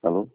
Alô?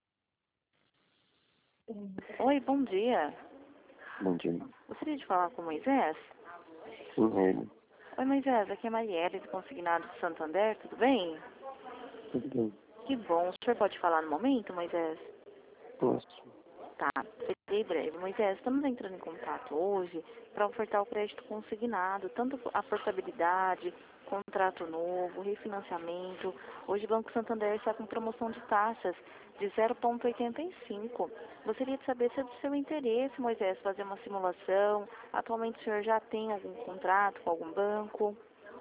Oi, bom dia. Bom dia. Gostaria de falar com o Moisés? Sim, é ele. Oi, Moisés, aqui é a Marielle, do Consignado de Santander, tudo bem? Tudo bem? Que bom. O senhor pode falar no momento, Moisés? Posso? Tá, serei breve. Moisés, estamos entrando em contato hoje para ofertar o crédito consignado, tanto a portabilidade, contrato novo, refinanciamento. Hoje o Banco Santander está com promoção de taxas de 0,85. Gostaria de saber se é do seu interesse, Moisés, fazer uma simulação. Atualmente o senhor já tem algum contrato com algum banco?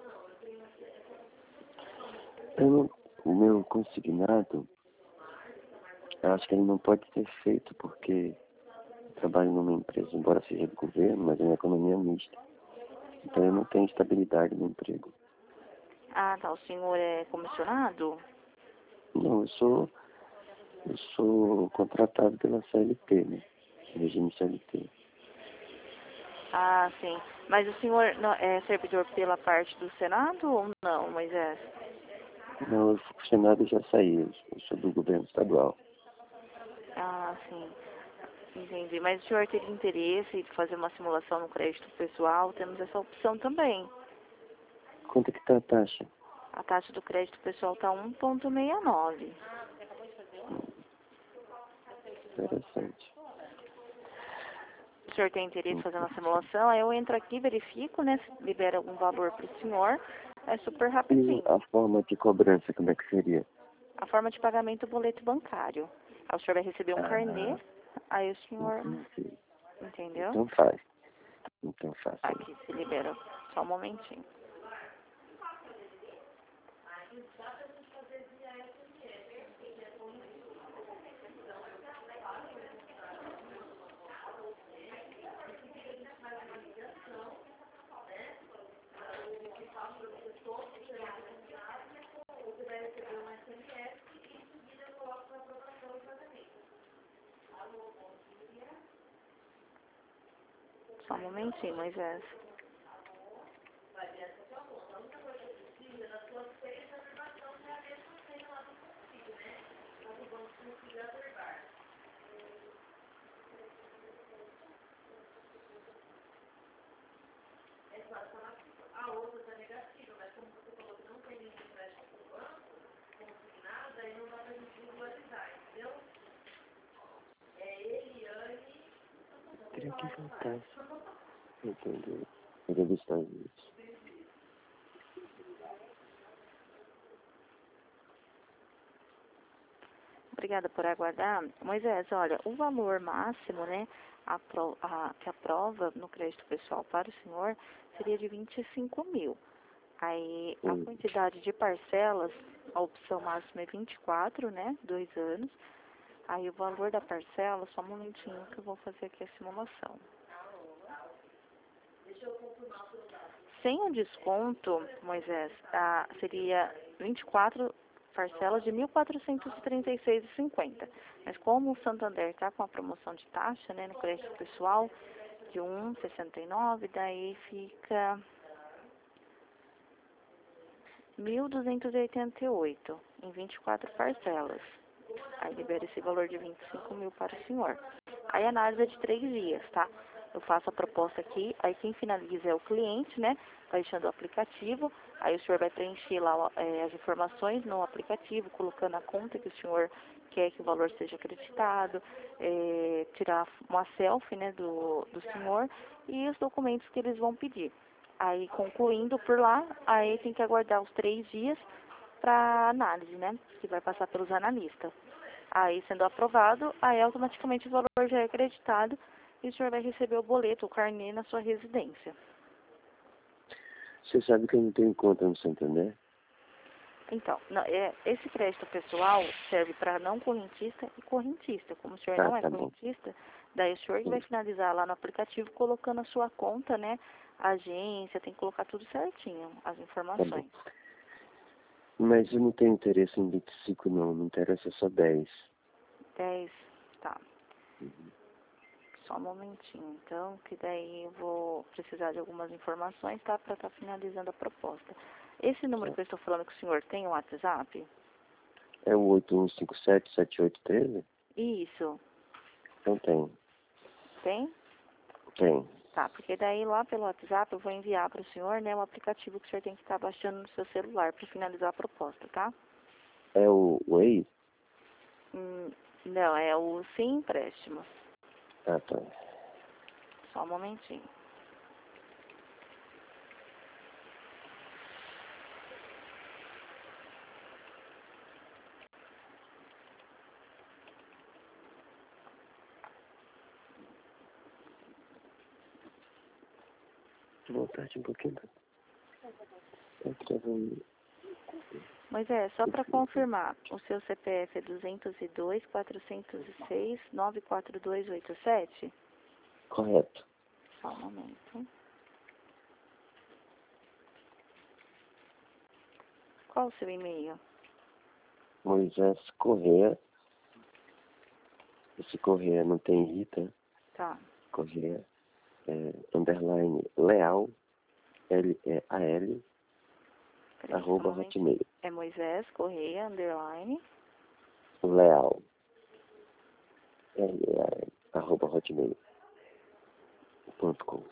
O meu consignado, eu acho que ele não pode ser feito porque eu trabalho numa empresa, embora seja do governo, mas é uma economia mista. Então eu não tenho estabilidade no emprego. Ah, tá. O senhor é comissionado? Não, eu sou contratado pela CLT, né? Regime CLT. Ah, sim. Mas o senhor é servidor pela parte do Senado ou não, Moisés? Não, o Senado já saiu, eu sou do governo estadual. Ah, sim. Entendi. Mas o senhor teria interesse de fazer uma simulação no crédito pessoal? Temos essa opção também. Quanto é que está a taxa? A taxa do crédito pessoal está 1,69. Interessante. O senhor tem interesse em fazer uma simulação? Aí eu entro aqui, verifico, né, se libera algum valor para o senhor. É super E rapidinho. a forma de cobrança, como é que seria? A forma de pagamento é o boleto bancário. Aí o senhor vai receber um carnê, Ah, aí o senhor, entendi. entendeu? Então faz. Então faça aí. Aqui se libera. Só um momentinho. Só um momentinho, Moisés. Teria que voltar. Entendi. Ele é dos Estados Unidos. Obrigada por aguardar. Moisés, olha, o valor máximo, né, que aprova no crédito pessoal para o senhor seria de 25 mil. Aí a Hum. quantidade de parcelas, a opção máxima é 24, né, 2 anos. Aí o valor da parcela, só um momentinho que eu vou fazer aqui a simulação. Sem o desconto, Moisés, seria 24 parcelas de 1.436,50. Mas como o Santander está com a promoção de taxa, né, no crédito pessoal, de 1,69, daí fica 1.288 em 24 parcelas. Aí libera esse valor de 25 mil para o senhor. Aí a análise é de 3 dias, tá? Eu faço a proposta aqui, aí quem finaliza é o cliente, né? Baixando o aplicativo, aí o senhor vai preencher lá as informações no aplicativo, colocando a conta que o senhor quer que o valor seja acreditado, tirar uma selfie, né, do senhor e os documentos que eles vão pedir. Aí concluindo por lá, aí tem que aguardar os 3 dias para análise, né? Que vai passar pelos analistas. Aí, sendo aprovado, aí automaticamente o valor já é acreditado e o senhor vai receber o boleto, o carnê, na sua residência. Você sabe que eu não tenho conta no Santander? Então, esse crédito pessoal serve para não correntista e correntista. Como o senhor Tá, não é tá bom. correntista, daí o senhor que vai Hum. finalizar lá no aplicativo colocando a sua conta, né? A agência, tem que colocar tudo certinho, as Tá bom. informações. Mas eu não tenho interesse em 25 não. Me interessa só 10. 10, tá. Só um momentinho, então, que daí eu vou precisar de algumas informações, tá? Para estar finalizando a proposta. Esse número Tá. que eu estou falando que o senhor tem o WhatsApp? É o 81577813? Isso. Então tem. Tem? Tem. Tá, porque daí lá pelo WhatsApp eu vou enviar para o senhor, né, um aplicativo que o senhor tem que estar baixando no seu celular para finalizar a proposta, tá? É o Waze? Não, é o Sim Empréstimo. Ah, tá. Só um momentinho. Voltar um pouquinho. Tá travando. Mas só para confirmar, o seu CPF é 202-406-94287? Correto. Só um momento. Qual o seu e-mail? Moisés Corrêa. Esse Corrêa não tem I, tá? Tá. Corrêa. Underline Leal. Leal. Peraí, só um Arroba momento. Hotmail. É Moisés Correia, underline. Leal. Leal. Arroba Hotmail.com.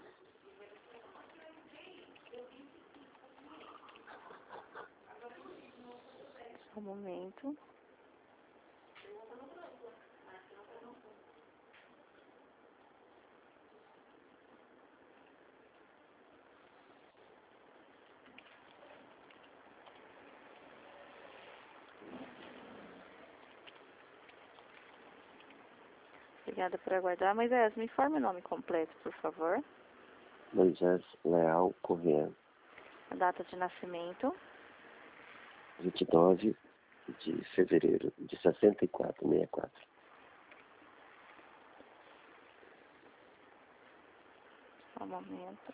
Só um momento. Obrigada por aguardar. Moisés, me informe o nome completo, por favor. Moisés Leal Corrêa. A data de nascimento. 29 de fevereiro de 64. Só um momento.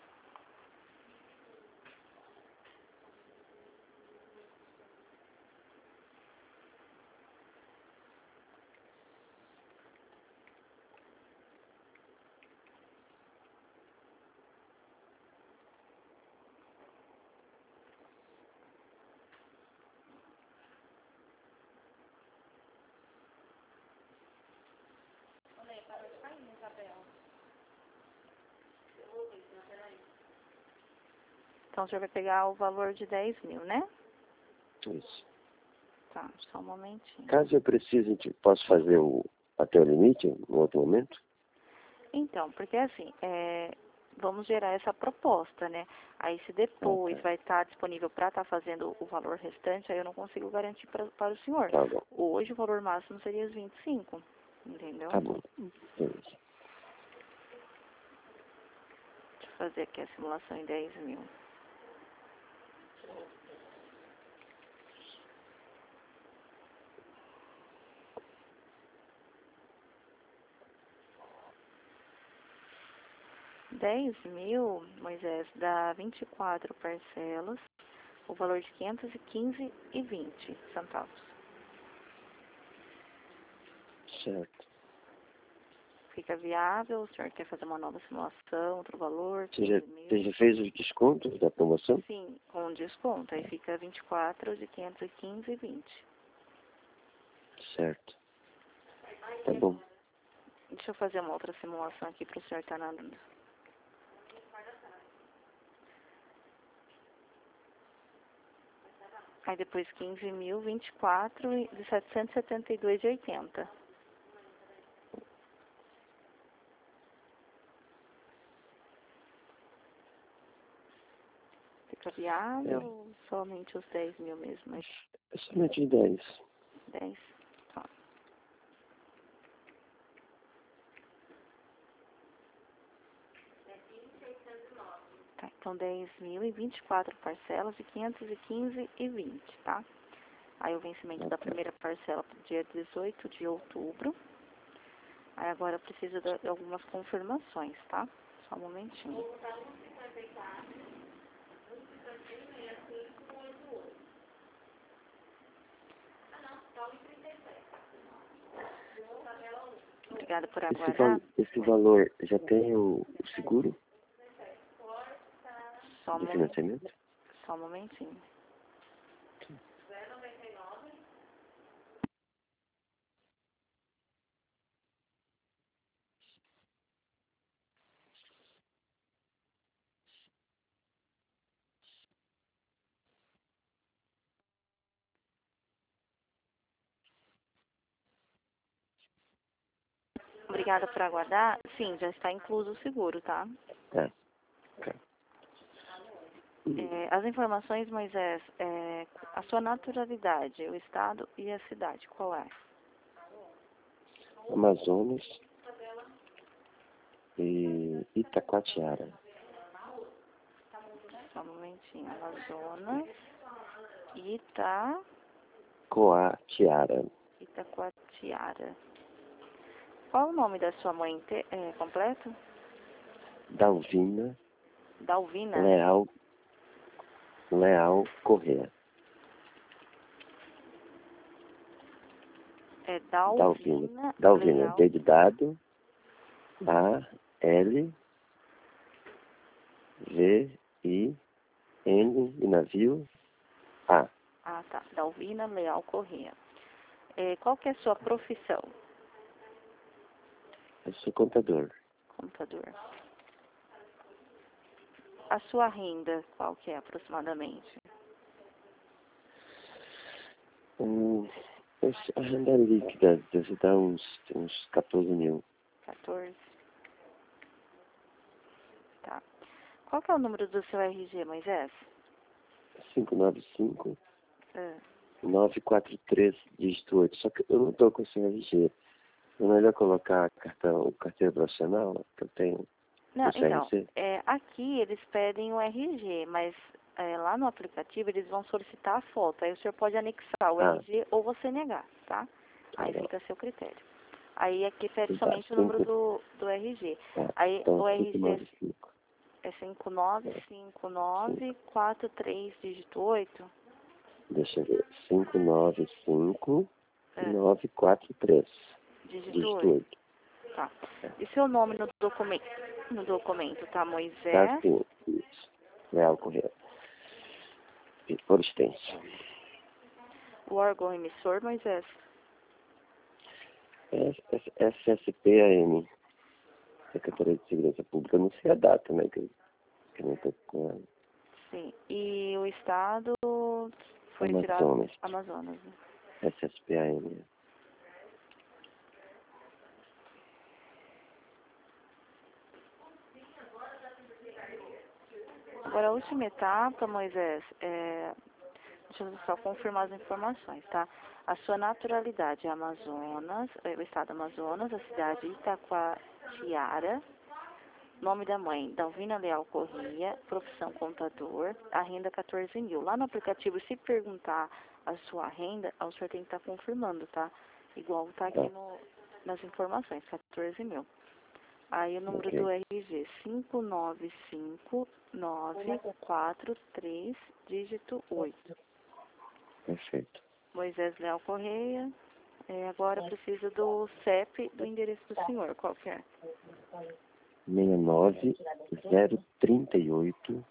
Então, o senhor vai pegar o valor de 10 mil, né? Isso. Tá, só um momentinho. Caso eu precise, posso fazer até o limite, no outro momento? Então, porque assim, vamos gerar essa proposta, né? Aí se depois vai estar disponível para estar fazendo o valor restante, aí eu não consigo garantir para o senhor. Tá bom. Hoje o valor máximo seria os 25, entendeu? Tá bom. Beleza. Deixa eu fazer aqui a simulação em 10 mil. R$10.000, Moisés, dá 24 parcelas, o valor de 515,20 centavos. Certo. Fica viável? O senhor quer fazer uma nova simulação, outro valor? Você já fez os descontos da promoção? Sim, com desconto. Aí fica 24 de 515,20. Certo. Tá bom. Deixa eu fazer uma outra simulação aqui para o senhor estar na... Aí depois 15.000, 24 de 772,80. Fica viável ou somente os 10 mil mesmo? Mas É somente 10. 10? Tá. Tá, então 10 mil e 24 parcelas de 515,20, tá? Aí o vencimento da primeira parcela para o dia 18 de outubro. Aí agora eu preciso de algumas confirmações, tá? Só um momentinho. Obrigada por aguardar. Esse valor já tem o seguro Só de financiamento? só um momentinho. Obrigada por aguardar. Sim, já está incluso o seguro, tá? Tá. Ok. As informações, Moisés, a sua naturalidade, o estado e a cidade, qual é? Amazonas e Itacoatiara. Só um momentinho. Amazonas, Coatiara. Itacoatiara. Qual o nome da sua mãe completo? Dalvina Dalvina? Leal Corrêa. É Dalvina. Dalvina. Leal. D de dado. A, L, V, I, N de navio, A. Ah, tá. Dalvina Leal Corrêa. Qual que é a sua profissão? Eu sou contador. Computador. A sua renda, qual que é aproximadamente? A renda líquida deve dar uns 14 mil. 14. Tá. Qual que é o número do seu RG, Moisés? 595 Ah, 943 dígito 8. Só que eu não estou com esse RG. É melhor colocar o carteira profissional que eu tenho. Não, O então, CRC. aqui eles pedem o RG, mas lá no aplicativo eles vão solicitar a foto. Aí o senhor pode anexar o RG ou você negar, tá? Aí Legal. fica a seu critério. Aí aqui pede Tá, somente o número do RG. Tá, Aí então o RG 595. é 595943 dígito 8. Deixa eu ver. 595 É, 943 dígito dígito 8. 8. Tá. E seu nome no documento? No documento, tá? Tá Moisés. assim, isso. Leal Correia. E por extenso. O órgão emissor, Moisés. SSPAM. Secretaria de Segurança Pública. Eu não sei a data, né? Que eu não tô com ela. Sim. E o estado foi Amazonas. tirado Amazonas, né? SSPAM. Agora, a última etapa, Moisés, deixa eu só confirmar as informações, tá? A sua naturalidade é Amazonas, o estado Amazonas, a cidade Itacoatiara, nome da mãe, Dalvina Leal Corrêa, profissão contador, a renda 14 mil. Lá no aplicativo, se perguntar a sua renda, o senhor tem que estar confirmando, tá? Igual tá aqui nas informações, 14 mil. Aí o número do RG, 595943, dígito 8. Perfeito. Moisés Leal Corrêa. Agora preciso do CEP do endereço do senhor. Qual que é? 69038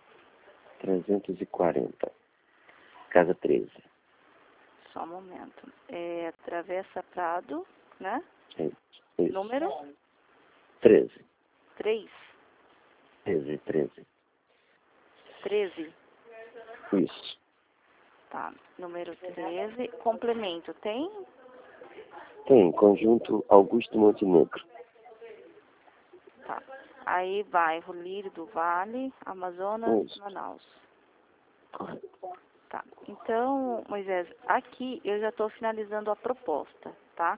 340. Casa 13. Só um momento. Travessa Prado, né? Isso. Número 13. 3. 13. 13. Isso. Tá. Número 13. Complemento. Tem? Tem. Conjunto Augusto Montenegro. Tá. Aí, bairro Lírio do Vale, Amazonas, Isso. Manaus. Correto. Tá. Então, Moisés, aqui eu já estou finalizando a proposta, tá?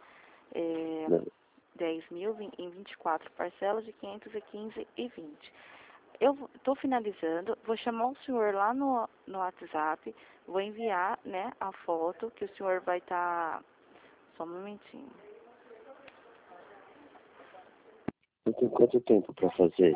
10 mil em 24 parcelas de 515 e 20. Eu estou finalizando, vou chamar o senhor lá no WhatsApp, vou enviar, né, a foto que o senhor vai estar... Só um momentinho. Eu tenho quanto tempo para fazer?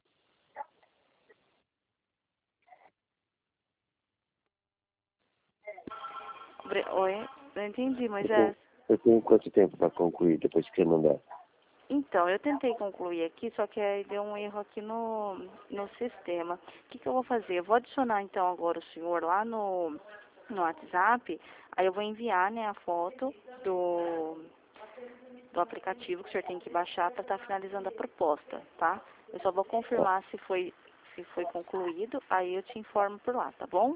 Oi? Não entendi, Moisés. Eu tenho quanto tempo para concluir depois que você mandar? Então, eu tentei concluir aqui, só que aí deu um erro aqui no sistema. O que eu vou fazer? Eu vou adicionar, então, agora o senhor lá no WhatsApp, aí eu vou enviar, né, a foto do aplicativo que o senhor tem que baixar para estar finalizando a proposta, tá? Eu só vou confirmar se foi concluído, aí eu te informo por lá, tá bom?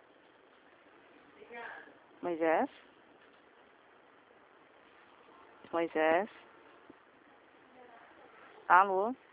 Moisés? Moisés. Alô?